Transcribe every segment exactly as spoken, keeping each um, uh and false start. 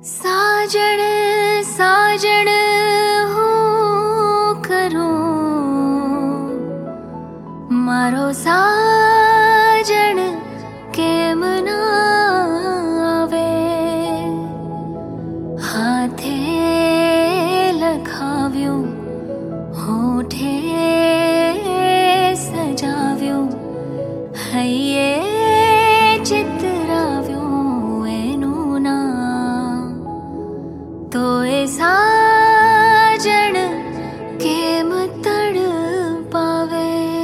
साजण साजण हो करो मारो साजण केम ना आवे हाथे लखाव्यो होठे सजाव्यो हये चितराव्यो एनु नाम तो ए साजण केम तड़ पावे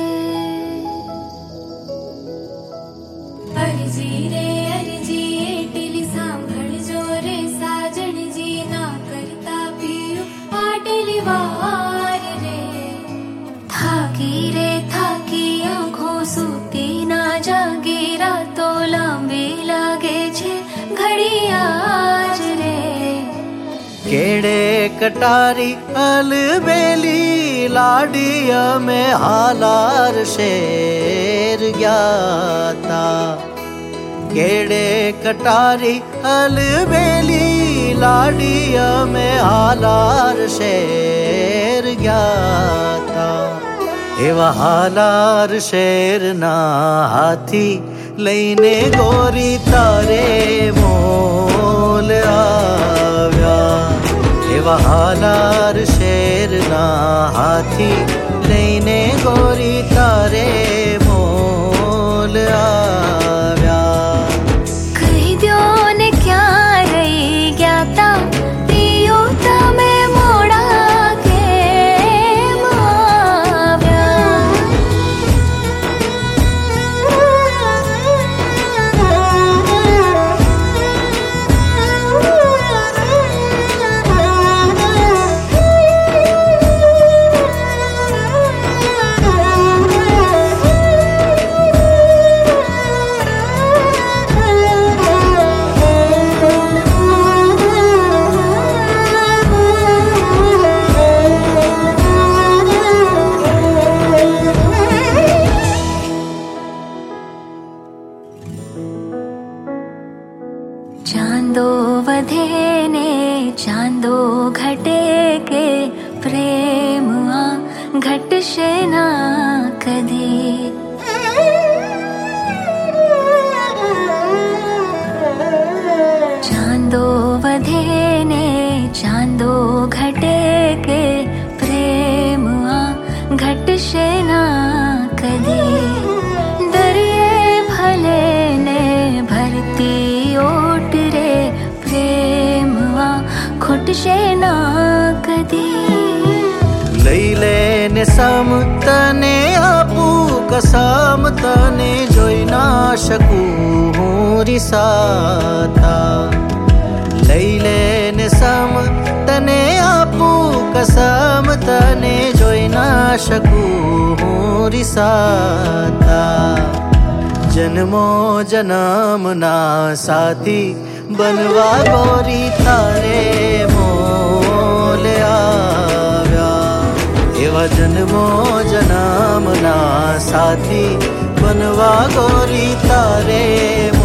अरजी रे अरजी एटली सांभळजो रे साजण जी ना करता पियो पाटली वार रे थाकी रे थाकी आँखों सूती ना जागी रातो लांबी लागे छे घड़ी आज रे केड़े कटारी अलबेली लाडिया में हालार शेर ग्याता केड़े कटारी अलबेली लाडिया में हालार शेर ग्याता एवा हालार शेर ना हाथी लईने गोरी तारे मोल आव्या एवा हालार शेर ना हाथी लईने गोरी तारे मोल आव्या कही द्यो ने क्या रही ज्ञाता पियो तमे मोड़ा के माव्या चांदो वधे ने चांदो घटे के प्रेम आ घटशे ना कदी चांदो वधे ने चांदो घटे के प्रेम आ घटशे ना कदी दरिए भले ने भरती ओट रे प्रेम आ खुटशे ना कदी लैले ने सम तने आपू कसम तने जोई ना शकूं रिसाता लैले ने सम तने आपू कसम तने जोई ना शकूं रिसाता जन्मो जन्म ना साथी बनवा गोरी तारे मोल आव्या एवा जन्मो जन्म ना साथी बनवा गोरी तारे